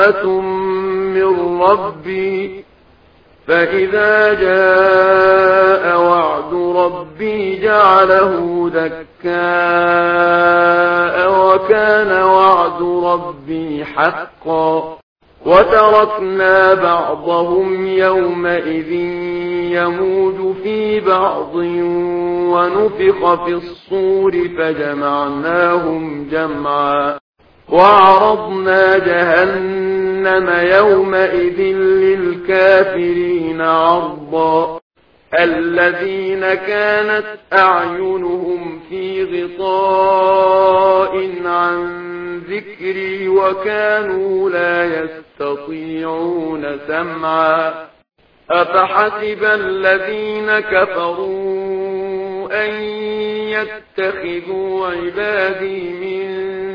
رحمة من ربي فإذا جاء وعد ربي جعله دكاء وكان وعد ربي حقا وتركنا بعضهم يومئذ يموج في بعض ونفخ في الصور فجمعناهم جمعا وعرضنا جهنم يومئذ للكافرين عرضا الذين كانت أعينهم في غطاء عن ذكري وكانوا لا يستطيعون سمعا أفحسب الذين كفروا أن يتخذوا عبادي من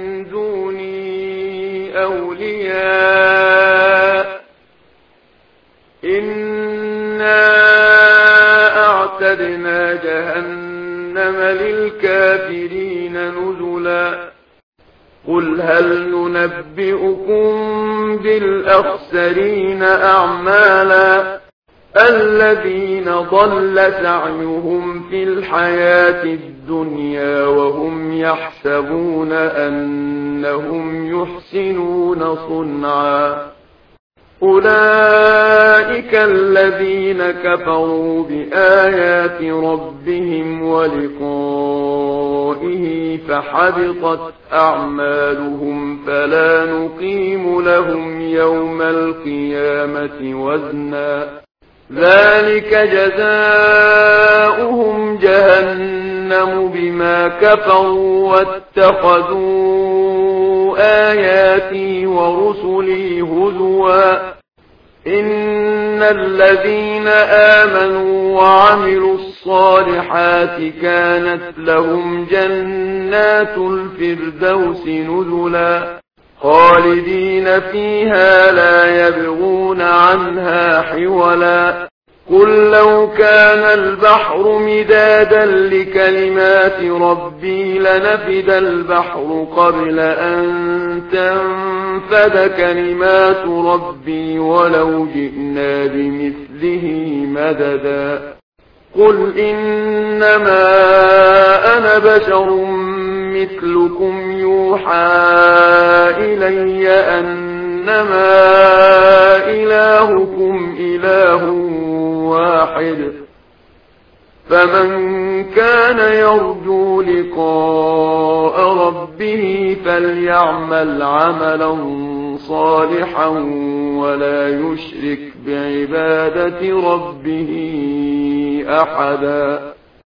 دوني أولياء إنا أعتدنا جهنم للكافرين نزلا قل هل ننبئكم بالأخسرين أعمالا الذين ضل سعيهم في الحياة الدنيا وهم يحسبون أنهم يحسنون صنعا أولئك الذين كفروا بآيات ربهم ولقائه فحبطت أعمالهم فلا نقيم لهم يوم القيامة وزنا ذلك جزاؤهم جهنم بما كفروا واتخذوا آياتي ورسلي هزوا إن الذين آمنوا وعملوا الصالحات كانت لهم جنات الفردوس نزلا خالدين فيها لا يبغون عنها حولا قل لو كان البحر مدادا لكلمات ربي لنفد البحر قبل أن تنفد كلمات ربي ولو جئنا بمثله مددا قل إنما أنا بشر مثلكم يوحى إلي أنما إلهكم إله واحد فمن كان يرجو لقاء ربه فليعمل عملا صالحا ولا يشرك بعبادة ربه أحدا